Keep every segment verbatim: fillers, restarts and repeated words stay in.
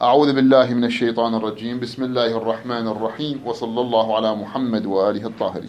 أعوذ بالله من الشيطان الرجيم. بسم الله الرحمن الرحيم، وصلى الله على محمد وآله الطاهرين.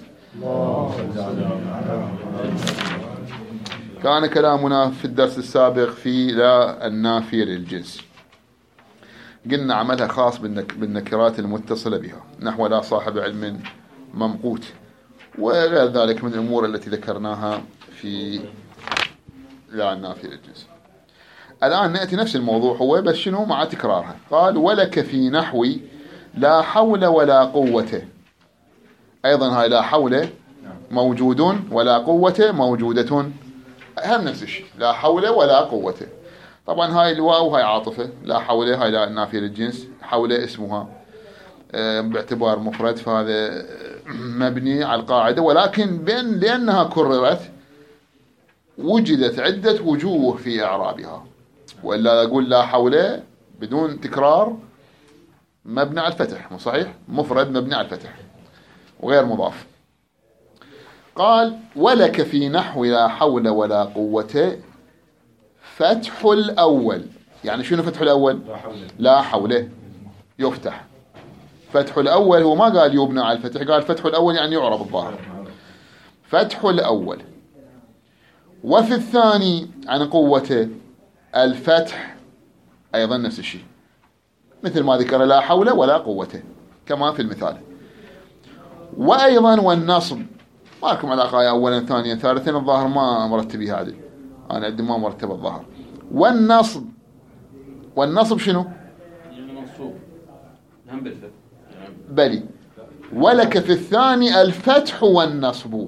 كان كلامنا في الدرس السابق في لا النافية للجنس. قلنا عملها خاص بالنكرات المتصلة بها، نحو لا صاحب علم ممقوت وغير ذلك من الأمور التي ذكرناها في لا النافية للجنس. الآن نأتي نفس الموضوع هو بس شنو مع تكرارها. قال ولك في نحو لا حول ولا قوة. أيضا هاي لا حول موجود ولا قوة موجودة، هم نفس الشيء، لا حول ولا قوة. طبعا هاي الواو هاي عاطفة، لا حول هاي لا النافية للجنس، حول اسمها باعتبار مفرد، فهذا مبني على القاعدة، ولكن بين لأنها كررت وجدت عدة وجوه في إعرابها. وإلا أقول لا حول بدون تكرار مبني على الفتح، مو صحيح؟ مفرد مبني على الفتح وغير مضاف. قال ولك في نحو لا حول ولا قوة فتح الأول. يعني شنو فتح الأول؟ لا حول, لا حول يفتح. فتح الأول هو ما قال يبنى على الفتح، قال فتح الأول يعني يعرب الظاهر. فتح الأول. وفي الثاني عن قوة الفتح أيضا نفس الشيء، مثل ما ذكر لا حول ولا قوة كما في المثال. وأيضا والنصب، ما لكم علاقة أولا ثانيا ثالثا، الظاهر ما مرتبها عدل، أنا عندي ما مرتب الظاهر. والنصب، والنصب شنو؟ يعني منصوب هم بالفتح بلي. ولك في الثاني الفتح والنصب.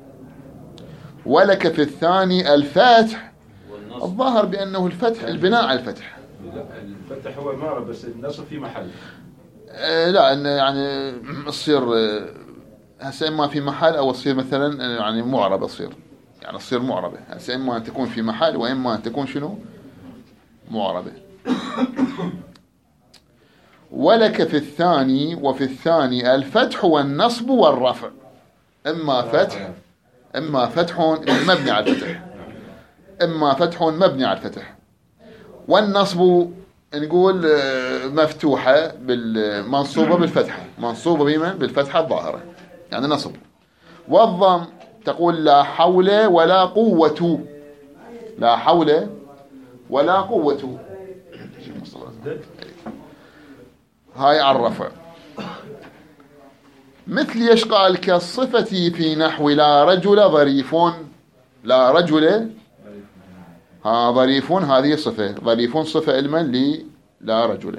ولك في الثاني الفتح، الظاهر بأنه الفتح البناء على الفتح. لا الفتح هو المعرب، بس النصب في محل. آه لا إن يعني تصير هسه إما في محل أو تصير مثلا يعني معربة، تصير يعني تصير معربة هسه، إما أن تكون في محل وإما أن تكون شنو معربة. ولك في الثاني وفي الثاني الفتح والنصب والرفع. إما فتح إما فتح مبني على الفتح، إما فتح مبني على الفتح. والنصب نقول مفتوحة بالمنصوبة بالفتحة، منصوبة بما بالفتحة الظاهرة يعني نصب. والضم تقول لا حول ولا قوة. لا حول ولا قوة، هاي على الرفع. مثل يش قال كالصفة في نحو لا رجل ظريف. لا رجل ها ظريف، هذه صفة، ظريف صفة علما لي لا رجل.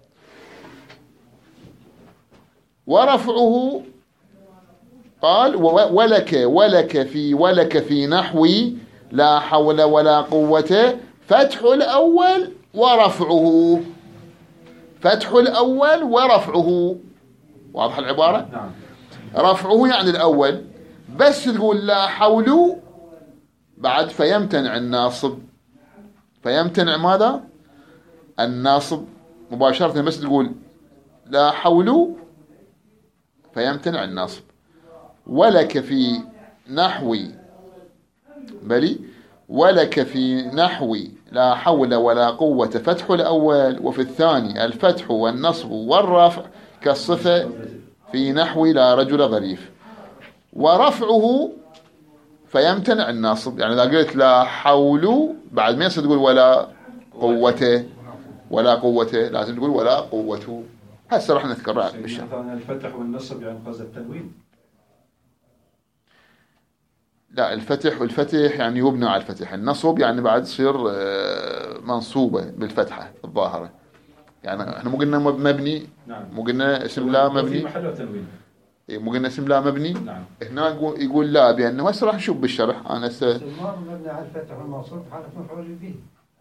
ورفعه قال ولك ولك في ولك في نحو لا حول ولا قوة فتح الأول ورفعه. فتح الأول ورفعه، واضح العبارة؟ نعم. رفعه يعني الأول، بس تقول لا حول بعد فيمتنع الناصب. فيمتنع ماذا؟ الناصب مباشرة، بس تقول لا حول فيمتنع الناصب. ولك في نحو بلي ولك في نحو لا حول ولا قوة فتح الأول، وفي الثاني الفتح والنصب والرفع كالصفة في نحو لا رجل ظريف. ورفعه فيمتنع الناصب، يعني إذا قلت لا حول بعد ما يصير تقول ولا قوة ولا قوة، لازم تقول ولا قوة. هسه راح نذكرها بالشرح. مثلا الفتح والنصب يعني قصد التنوين. لا الفتح والفتح يعني يبنى على الفتح، النصب يعني بعد تصير منصوبة بالفتحة الظاهرة. يعني احنا مو قلنا مبني، نعم. مو قلنا اسم لا مبني، في محل تنوين. مو قلنا اسم لا مبني. نعم. هنا يقول, يقول لا، بأنه هسه راح نشوف بالشرح. انا هسه مبني على الفتح والمنصوب حالة مفعول به.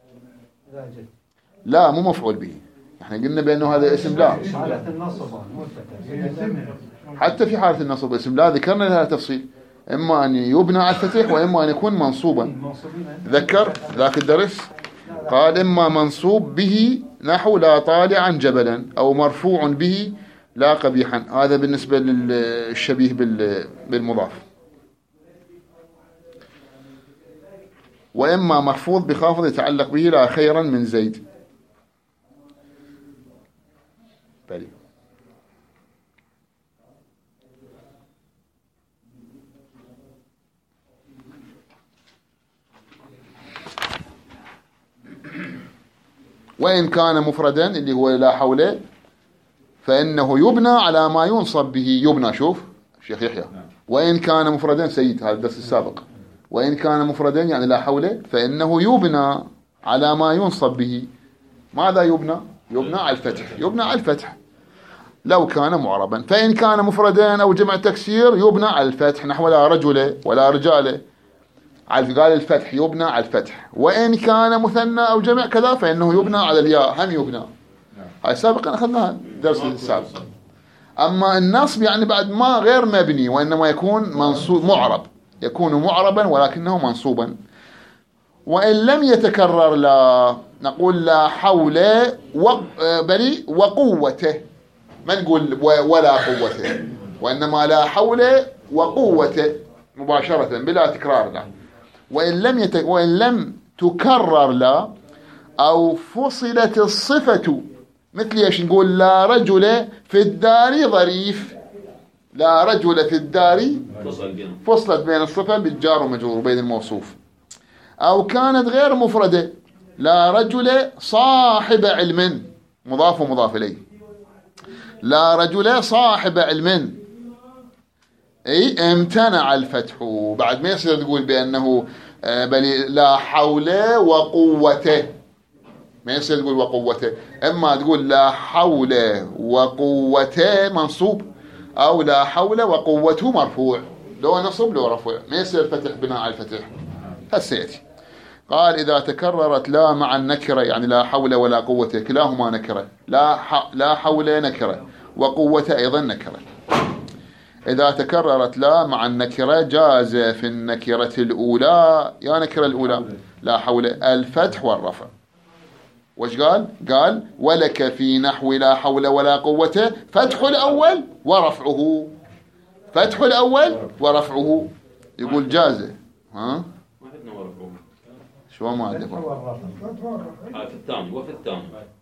لا مو مفعول به، احنا قلنا بأنه هذا اسم لا. حالة النصب مو الفتح. حتى في حالة النصب اسم لا ذكرنا لها تفصيل، إما أن يبنى على الفتح وإما أن يكون منصوبا. ذكر ذاك الدرس قال إما منصوب به نحو لا طالعا جبلا، أو مرفوع به لا قبيحا. هذا بالنسبة للشبيه بالمضاف. وإما محفوظ بخافض يتعلق به لا خيرا من زيد. بلي. وإن كان مفردا اللي هو لا حول فإنه يبنى على ما ينصب به. يبنى، شوف شيخ يحيى، وإن كان مفردا، سيد هذا الدرس السابق، وإن كان مفردا يعني لا حول فإنه يبنى على ما ينصب به. ماذا يبنى؟ يبنى على الفتح، يبنى على الفتح لو كان معربا. فإن كان مفردا أو جمع تكسير يبنى على الفتح، نحو لا رجل ولا رجال، قال الفتح يبنى على الفتح. وإن كان مثنى أو جمع كذا فإنه يبنى على الياء، هم يبنى. هاي سابقا أخذناها درس السابق. أما النصب يعني بعد ما غير مبني، وإنما يكون منصوب معرب، يكون معربا ولكنه منصوبا. وإن لم يتكرر لا، نقول لا حول و... بل وقوته، ما نقول ولا قوته، وإنما لا حول وقوته مباشرة بلا تكرار لا. وإن لم يت... وإن لم تكرر لا أو فصلت الصفة، مثل ايش نقول لا رجل في الدار ظريف، لا رجل في الدار فصلت بين الصفة بالجار ومجرور بين الموصوف. أو كانت غير مفردة، لا رجل صاحب علم، مضاف ومضاف إليه، لا رجل صاحب علم، أي امتنع الفتح. بعد ما يصير تقول بأنه بل لا حول وقوته، ما يصير تقول وقوته، اما تقول لا حول وقوته منصوب، او لا حول وقوته مرفوع، لو نصب لو رفع، ما يصير فتح بناء على الفتح. هسيتي قال إذا تكررت لا مع النكرة، يعني لا حول ولا قوة كلاهما نكرة، لا ح... لا حول نكرة وقوة أيضا نكرة. إذا تكررت لا مع النكرة جاز في النكرة الأولى، يا نكرة الأولى لا حول الفتح والرفع. وش قال؟ قال ولك في نحو لا حول ولا قوة فتح الأول ورفعه، فتح الأول ورفعه، يقول جازه. ها؟ ما عندنا ورفعه. شو ما عندك؟ في الثاني وفي الثاني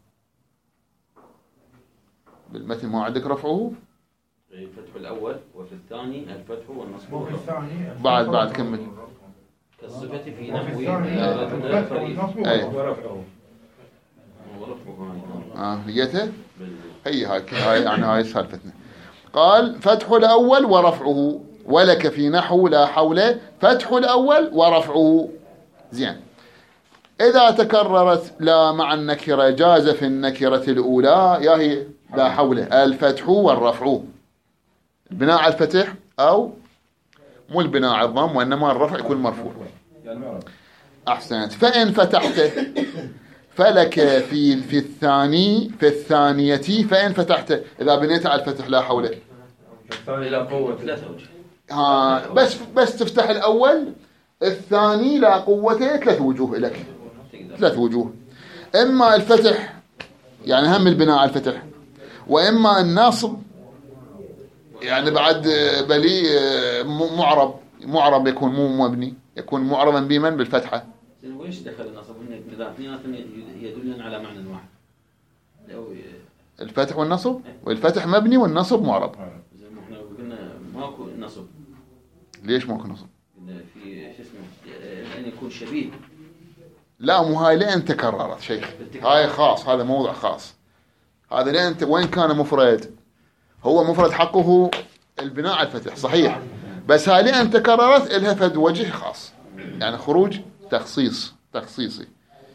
بالمثل ما عندك رفعه؟ الفتح الأول وفي الثاني الفتح والنصب وفي الثاني بعد بعد كمل. كالصفة في وفي نحو الثاني لا رجل الفتح فريد والنصب أي. ورفعه. ورفعه آه لقيته؟ هي هاي هاي يعني هاي سالفتنا. قال فتح الأول ورفعه، ولك في نحو لا حول فتح الأول ورفعه. زين. إذا تكررت لا مع النكرة جاز في النكرة الأولى، يا هي لا حول الفتح والرفع، البناء على الفتح أو مو البناء على الضم، وإنما الرفع يكون مرفوع. أحسنت. فإن فتحته فلك في في الثاني في الثانية، فإن فتحته إذا بنيت على الفتح لا حول إلى قوة ثلاثة وجه. ها بس بس تفتح الأول، الثاني لا قوته ثلاث وجوه لك، ثلاث وجوه. إما الفتح يعني هم البناء على الفتح، وإما الناصب يعني بعد بلي معرب، معرب يكون مو مبني، يكون معربا بمن بالفتحة. وإيش دخل النصب؟ إذا اثنيناتهم يدلون على معنى واحد. لو الفتح والنصب، والفتح مبني والنصب معرب. زي ما احنا قلنا ماكو نصب. ليش ماكو نصب؟ في شو اسمه أن يكون شبيه. لا مو هاي لين تكررت شيخ، هاي خاص، هذا موضوع خاص. هذا لين وين كان مفرد، هو مفرد حقه البناء على الفتح صحيح، بس هاي لين تكررت إلها فد وجه خاص، يعني خروج تخصيص تخصيصي.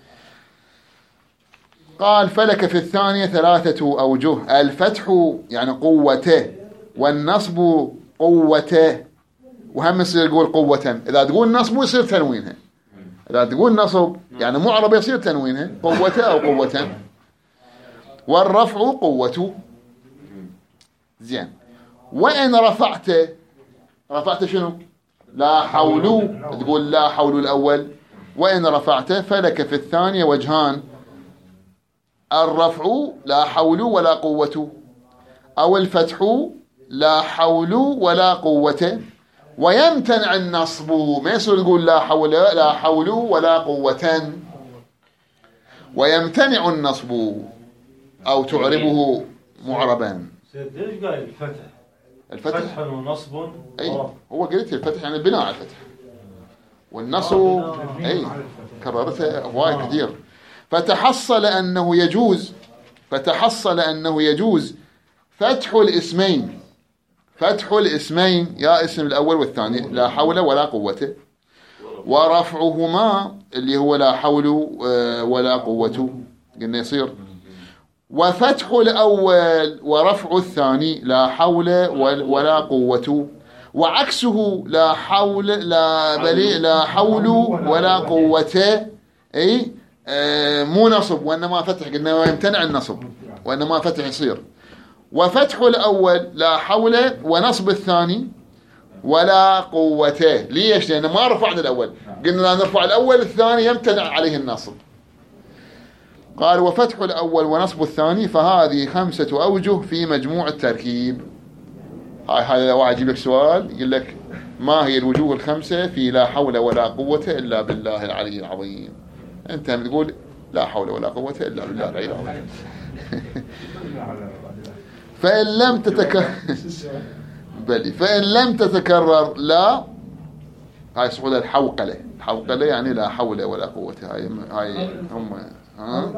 قال فلك في الثانية ثلاثة أوجه، الفتح يعني قوته، والنصب قوته، وهم يصير يقول قوة، إذا تقول نصب يصير تنوينها، إذا تقول نصب يعني معرب يصير تنوينها قوة أو قوة. والرفع قوة. زين. وإن رفعت، رفعت شنو؟ لا حول، تقول لا حول الأول. وإن رفعت فلك في الثانية وجهان، الرفع لا حول ولا قوة، أو الفتح لا حول ولا قوة. ويمتنع النصب، ما يصير تقول لا حول لا حول ولا قوة. ويمتنع النصب أو تعربه معربان. سيد ليش قايل الفتح؟ الفتح فتح ونصب أي ورفع. هو قلت الفتح يعني البناء على الفتح، والنصب أي كررتها وايد كثير. فتحصل أنه يجوز فتحصل أنه يجوز فتح الاسمين فتح الاسمين يا اسم الأول والثاني لا حول ولا قوة، ورفعهما اللي هو لا حول ولا قوة قلنا يصير، وفتح الأول ورفع الثاني لا حول ولا قوة، وعكسه لا حول لا بلي لا حول ولا قوة. أي آه مو نصب وإنما فتح، قلنا يمتنع النصب وإنما فتح يصير. وفتح الأول لا حول ونصب الثاني ولا قوة. ليش؟ لأن ما رفعنا الأول، قلنا لا نرفع الأول الثاني يمتنع عليه النصب. قال وفتح الأول ونصب الثاني فهذه خمسة أوجه في مجموع التركيب. هاي هذا واحد يجيب لك سؤال يقول لك ما هي الوجوه الخمسة في لا حول ولا قوة إلا بالله العلي العظيم؟ أنت بتقول لا حول ولا قوة إلا بالله العلي العظيم. فإن لم تتكرر بلي فإن لم تتكرر لا، هاي صعود الحوقلة. الحوقلة يعني لا حول ولا قوة. هاي هاي هم ها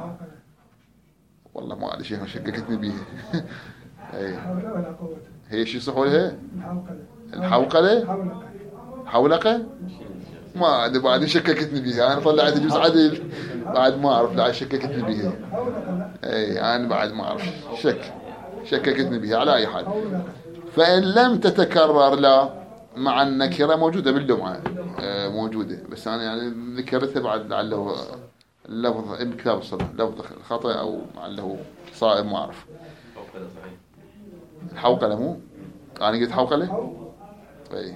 والله ما أدري شيء شككتني بيه. أي هي شيء صحولها الحوقلة حولقة ما أدري بعد شككتني بيها. أنا طلعت جزء عدل بعد ما أعرف لا شككتني بيها. أي أنا بعد ما أعرف شك شككتني بها. على أي حال فإن لم تتكرر لا مع النكرة موجودة باللمعة موجودة، بس أنا يعني ذكرتها بعد لعله اللفظ بكتاب الصلاة لفظ خطأ أو لعله صائب ما أعرف. الحوقلة مو أنا قلت حوقلة. أي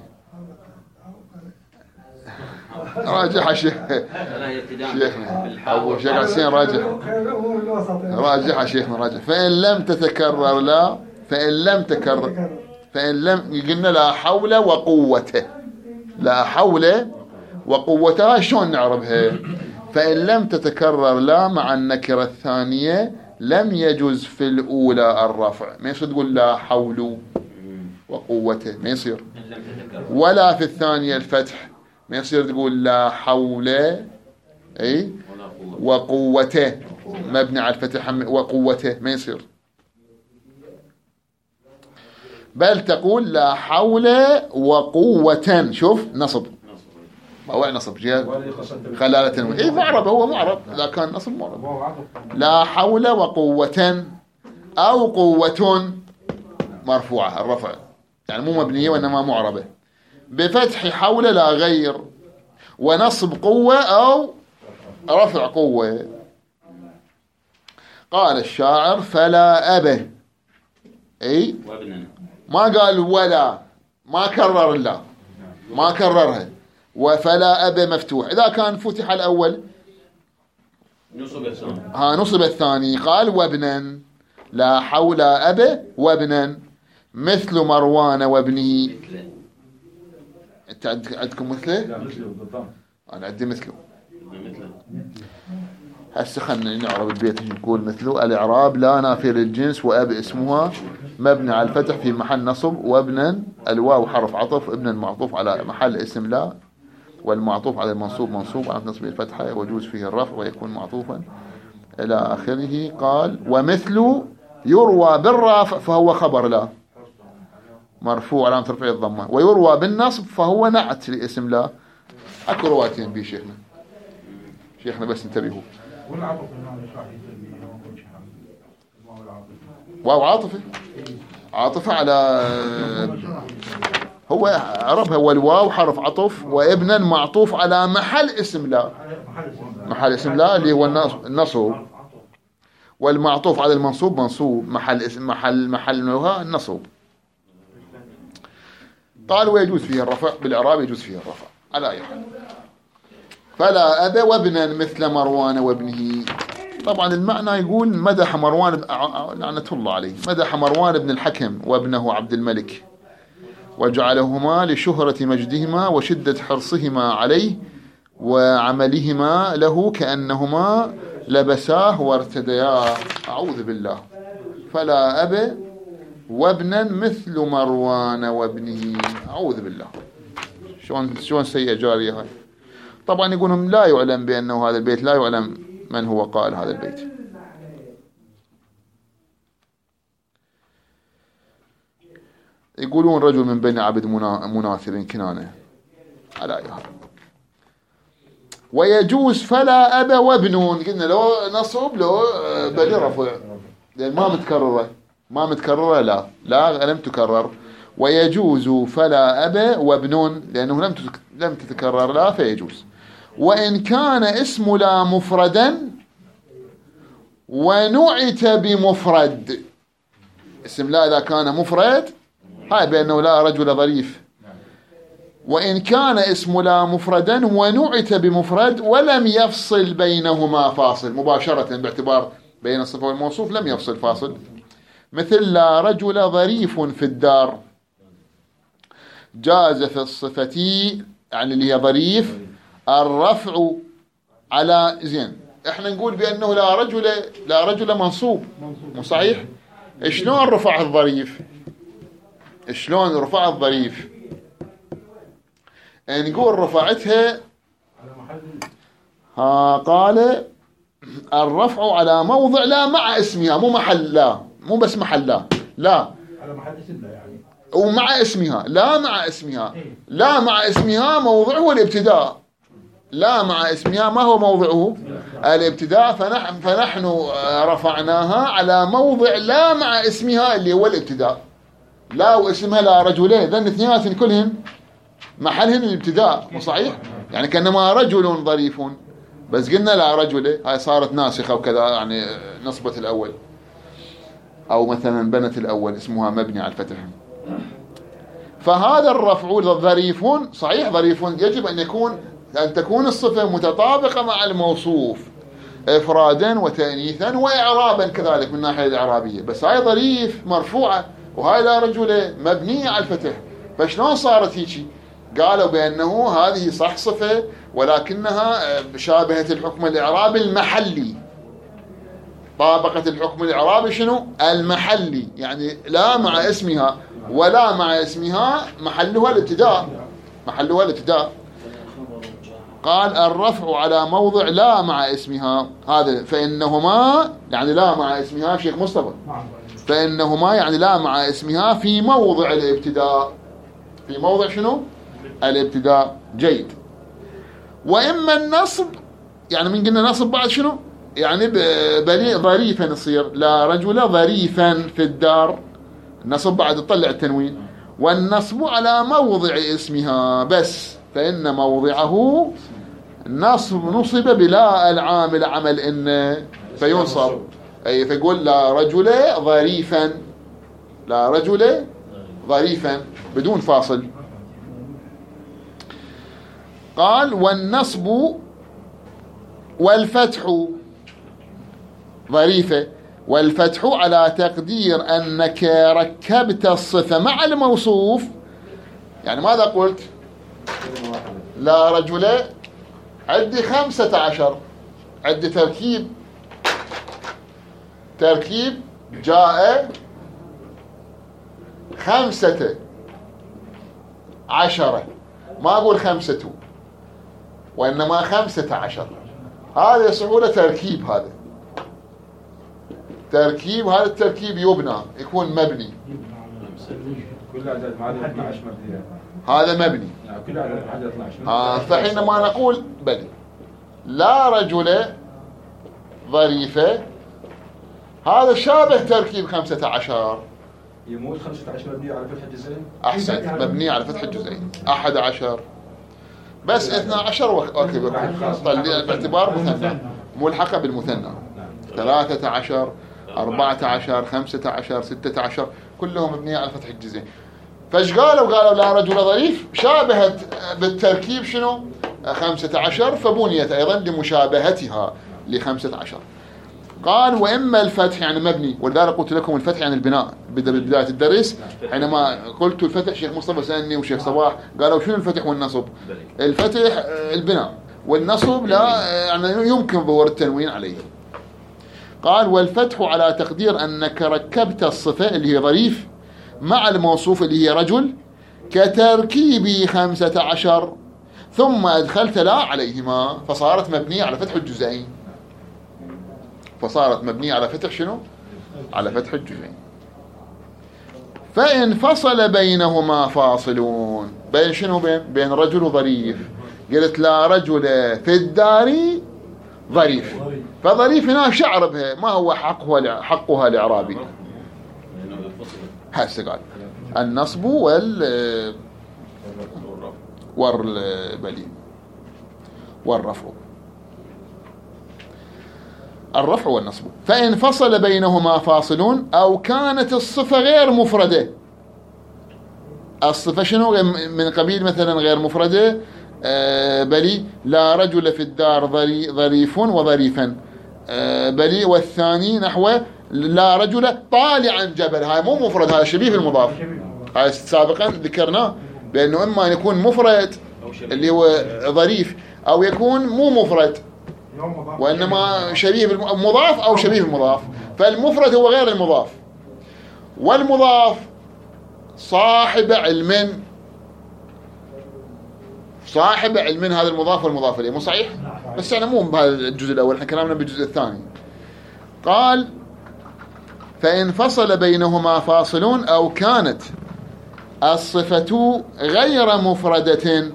راجع شيخ شيخنا أبو شيخ حسين راجع راجع شيخنا راجع. فإن لم تتكرر لا فإن لم تكرر فإن لم قلنا لا حول وقوته لا حول وقوتها شلون نعرفها؟ فإن لم تتكرر لا مع النكرة الثانية لم يجوز في الأولى الرفع. ما يصير تقول لا حول وقوته ما يصير، ولا في الثانية الفتح ما يصير تقول لا حول أي وقوته مبني على الفتح وقوته ما يصير، بل تقول لا حول وقوة. شوف نصب هو نصب جهة خلالة إيه معرب هو معرب إذا كان نصب معرب. لا حول وقوة أو قوة مرفوعة الرفع يعني مو مبنية وإنما معربة، بفتح حول لا غير، ونصب قوة أو رفع قوة. قال الشاعر فلا أبه أي ما قال ولا ما كرر لا ما كررها. وفلا أبه مفتوح إذا كان فتح الأول نصب الثاني ها نصب الثاني. قال وابنا لا حول أبه وابنا مثل مروان وابنه. انت عندكم مثله؟ لا مثله بالضبط. انا عندي مثله. مثله هسه خلنا نعرب البيت نقول مثله. الاعراب لا نافية للجنس واب اسمها مبني على الفتح في محل نصب، وابنا الواو حرف عطف، ابنا معطوف على محل اسم لا، والمعطوف على المنصوب منصوب على نصب الفتحة ويجوز فيه الرفع ويكون معطوفا الى اخره. قال ومثل يروى بالرافع فهو خبر لا مرفوع علامة رفعه الضمة، ويروى بالنصب فهو نعت لاسم لا. اكو رواتين بيه شيخنا شيخنا بس انتبهوا. واو عاطفة عاطفة على هو عربها، والواو حرف عطف، وابنا معطوف على محل اسم لا محل اسم لا اللي هو النصب، والمعطوف على المنصوب منصوب محل اسم محل محل النصب. قال ويجوز فيه الرفع بالإعراب يجوز فيه الرفع على أي حال. فلا أبا وابنا مثل مروان وابنه. طبعا المعنى يقول مدح مروان لعنة الله عليه مدح مروان بن الحكم وابنه عبد الملك وجعلهما لشهرة مجدهما وشدة حرصهما عليه وعملهما له كأنهما لبساه وارتدياه. أعوذ بالله. فلا أب وابنا مثل مروان وابنه. أعوذ بالله، شلون شلون سيئة جارية هاي. طبعا يقولون لا يعلم بأنه هذا البيت، لا يعلم من هو قائل هذا البيت. يقولون رجل من بني عبد مناثر كنانة على أيها. ويجوز فلا أب وابنون، قلنا لو نصب لو بدي رفع لأن ما متكررة، ما متكررة لا لا لم تكرر. ويجوز فلا أب وابنون لأنه لم لم تتكرر لا فيجوز. وإن كان اسم لا مفردا ونعت بمفرد، اسم لا إذا كان مفرد هاي بأنه لا رجل ظريف. وإن كان اسم لا مفردا ونعت بمفرد ولم يفصل بينهما فاصل مباشرة، باعتبار بين الصفة والموصوف لم يفصل فاصل، مثل لا رجل ظريف في الدار، جاز في الصفة يعني اللي هي ظريف الرفع على زين. احنا نقول بأنه لا رجل لا رجل منصوب، مو صحيح؟ شلون رفع الظريف؟ شلون رفع الظريف؟ نقول رفعتها ها قال الرفع على موضع لا مع اسمها، مو محل لا، مو بس محل لا لا على محل اسمها يعني، ومع اسمها لا مع اسمها. لا مع اسمها موضعه الابتداء، لا مع اسمها ما هو موضعه الابتداء، فنحن, فنحن رفعناها على موضع لا مع اسمها اللي هو الابتداء. لا واسمها لا رجلين، ذن اثنينات كلهن محلهن الابتداء، مو صحيح؟ يعني كأنما رجل ظريف، بس قلنا لا رجل هاي صارت ناسخة وكذا، يعني نصبت الأول أو مثلا بنت الأول اسمها مبني على الفتح. فهذا الرفع ظريف صحيح، ظريف يجب أن يكون أن تكون الصفة متطابقة مع الموصوف إفرادا وتأنيثا وإعرابا كذلك من الناحية الإعرابية. بس هاي ظريف مرفوعة وهاي لا رجل مبنية على الفتح، فشلون صارت هيك؟ قالوا بأنه هذه صح صفة ولكنها شابهت الحكم الإعرابي المحلي، طابقت الحكم الإعرابي شنو؟ المحلي، يعني لا مع اسمها ولا مع اسمها محلها الابتداء، محلها الابتداء. قال الرفع على موضع لا مع اسمها، هذا فإنهما يعني لا مع اسمها شيخ مصطفى، فإنهما يعني لا مع اسمها في موضع الابتداء، في موضع شنو؟ الابتداء. جيد. وإما النصب، يعني من قلنا نصب بعد شنو؟ يعني بني ظريفا يصير لا رجل ظريفا في الدار، النصب بعد تطلع التنوين. والنصب على موضع اسمها بس، فإن موضعه نصب نصب بلا العامل عمل إن فينصب، أي فيقول لا رجل ظريفا، لا رجل ظريفا بدون فاصل. قال والنصب والفتح ظريفة، والفتح على تقدير أنك ركبت الصفة مع الموصوف. يعني ماذا قلت؟ لا رجل عندي خمسة عشر، عندي تركيب، تركيب جاء خمسة عشرة، ما أقول خمسة وإنما خمسة عشر. هذا سهولة تركيب، هذا تركيب، هذا التركيب يبنى يكون مبني، كل عدد ما عدد اثناشر مبني، هذا مبني. كل عدد عدد اثناشر. آه فحينما نقول بني لا رجل ظريفة، هذا شابه تركيب خمسة عشر. يموت خمسة عشر مبني على فتح الجزئين. أحسن، مبني على فتح الجزئين. أحد عشر بس اثنى عشر اوكي باعتبار مثنى ملحقة بالمثنى. ثلاثة عشر، أربعة عشر، خمسة عشر، ستة عشر كلهم مبنية على فتح الجزئين. فايش قالوا؟ قالوا لا رجل ظريف شابهت بالتركيب شنو؟ خمسة عشر، فبنيت أيضا لمشابهتها لخمسة عشر. قال وإما الفتح يعني مبني، ولذلك قلت لكم الفتح يعني البناء بداية الدرس. حينما قلت الفتح شيخ مصطفى سألني وشيخ صباح قالوا شنو الفتح والنصب؟ الفتح البناء، والنصب لا يعني يمكن ظهور التنوين عليه. قال والفتح على تقدير أنك ركبت الصفة اللي هي ظريف مع الموصوف اللي هي رجل كتركيب خمسة عشر ثم أدخلت لا عليهما فصارت مبنية على فتح الجزئين. فصارت مبنية على فتح شنو؟ على فتح الجزئين. فإن فصل بينهما فاصلون، بين شنو؟ بين بين رجل وظريف. قلت لا رجل في الدار ظريف، فظريف هنا شعر بها ما هو حقها حقها الإعرابي. هسه قال النصب وال والبلي والرفع. الرفع والنصب. فإن فصل بينهما فاصلون أو كانت الصفة غير مفردة. الصفة شنو؟ من قبيل مثلا غير مفردة، آه بلي لا رجل في الدار ظريف وظريفا، آه بلي والثاني نحو لا رجل طالعا جبل. هاي مو مفرد، هاي شبيه المضاف. هاي سابقا ذكرناه بأنه إما يكون مفرد اللي هو ظريف أو يكون مو مفرد وإنما شبيه بالمضاف أو شبيه بالمضاف. فالمفرد هو غير المضاف، والمضاف صاحب علم. صاحب علم هذا المضاف والمضاف إليه، مو صحيح؟ بس يعني مو بهذا الجزء الأول، احنا كلامنا بالجزء الثاني. قال فإن فصل بينهما فاصلون أو كانت الصفة غير مفردة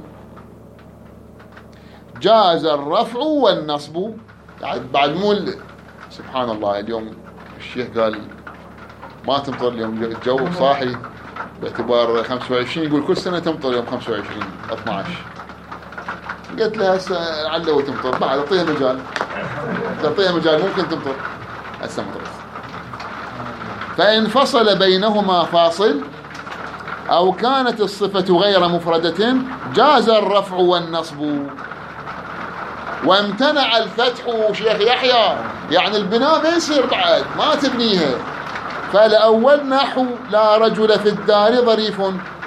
جاز الرفع والنصب. يعني بعد مو سبحان الله اليوم الشيخ قال ما تمطر اليوم، الجو صاحي باعتبار خمسة وعشرين، يقول كل سنة تمطر يوم خمسة وعشرين اثني عشر. قلت له هسه لعله تمطر، بعد اعطيها مجال، تعطيها مجال ممكن تمطر، هسه مطرت. فإن فصل بينهما فاصل أو كانت الصفة غير مفردة جاز الرفع والنصب وامتنع الفتح. شيخ يحيى يعني البناء ما يصير بعد، ما تبنيها. فالأول نحو لا رجل في الدار ظريف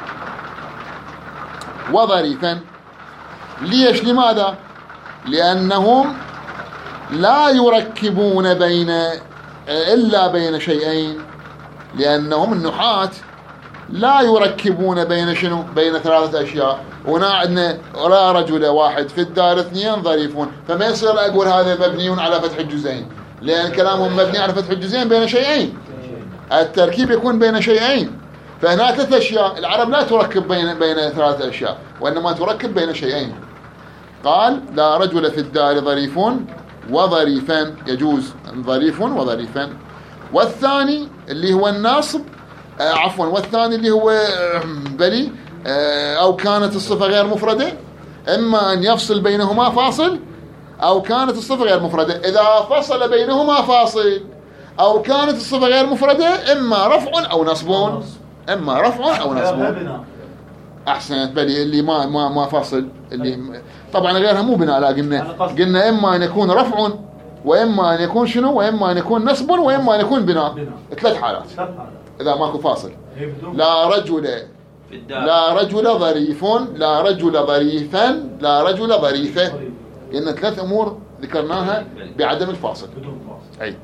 وظريفا. ليش؟ لماذا؟ لأنهم لا يركبون بين إلا بين شيئين. لأنهم النحاة لا يركبون بين شنو؟ بين ثلاثة أشياء. هنا عندنا لا رجل واحد في الدار اثنين ظريفون، فما يصير أقول هذا مبني على فتح الجزئين، لأن كلامهم مبني على فتح الجزئين بين شيئين. التركيب يكون بين شيئين. فهنا ثلاث أشياء، العرب لا تركب بين بين ثلاثة أشياء وإنما تركب بين شيئين. قال لا رجل في الدار ظريفون وظريفان، يجوز ظريف وظريفان. والثاني اللي هو الناصب، آه عفوا والثاني اللي هو بلي، آه أو كانت الصفة غير مفردة، إما أن يفصل بينهما فاصل أو كانت الصفة غير مفردة. إذا فصل بينهما فاصل أو كانت الصفة غير مفردة إما رفع أو نصب، إما رفع أو نصب. أحسنت بلي اللي ما ما ما فاصل، اللي طبعا غيرها مو بناء، لا قلنا قلنا إما أن يكون رفع وإما أن يكون شنو، وإما أن يكون نصب وإما أن يكون بناء. ثلاث حالات إذا ماكو فاصل. لا رجل لا رجل ظريف، لا رجل ظريفا، لا رجل ظريفة. إن ثلاث أمور ذكرناها بعدم الفاصل. أي.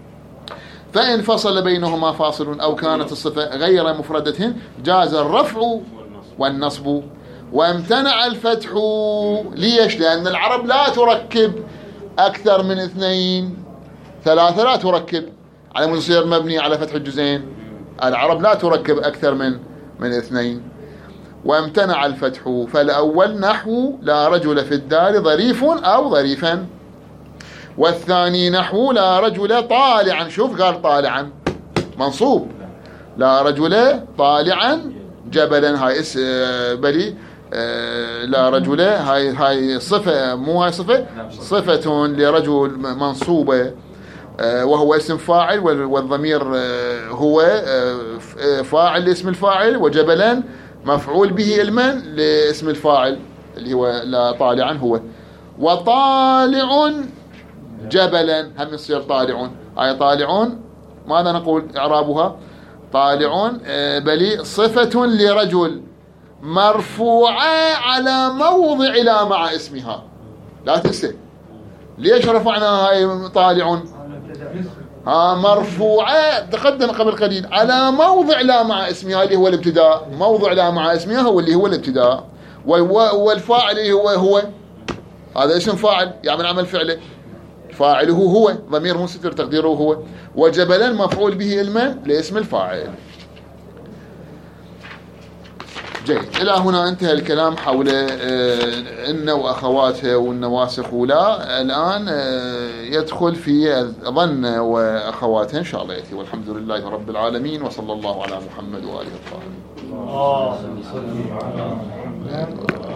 فإن فصل بينهما فاصل أو كانت الصفة غير مفردة جاز الرفع والنصب وامتنع الفتح. ليش؟ لأن العرب لا تركب أكثر من اثنين، ثلاثة لا تركب على مود يصير مبني على فتح الجزئين. العرب لا تركب أكثر من من اثنين. وامتنع الفتح. فالأول نحو لا رجل في الدار ظريف أو ظريفا، والثاني نحو لا رجل طالعا. شوف قال طالعا منصوب، لا رجل طالعا جبلا. هاي اس بلي لا رجل، هاي هاي صفة، مو هاي صفة، صفة لرجل منصوبة وهو اسم فاعل، والضمير هو فاعل لاسم الفاعل، وجبلا مفعول به علما لاسم الفاعل اللي هو لا طالعا هو. وطالع جبلا هم يصير طالعون. هاي طالعون ماذا نقول إعرابها؟ طالعون بلي صفة لرجل مرفوعة على موضع لا مع اسمها. لا تنسى ليش رفعنا هاي طالعون؟ ها مرفوعة تقدم قبل قليل على موضع لا مع اسمها اللي هو الابتداء. موضع لا مع اسمها هو اللي هو الابتداء، والفاعل هو هو هذا اسم فاعل يعمل عمل فعله، فاعله هو ضمير مستتر تقديره هو، وجبلا مفعول به المن لاسم الفاعل. جيد، إلى هنا انتهى الكلام حول إن وأخواتها والنواسخ ولا. الآن يدخل في ظن وأخواتها إن شاء الله يأتي. والحمد لله رب العالمين، وصلى الله على محمد وآله الطاهرين.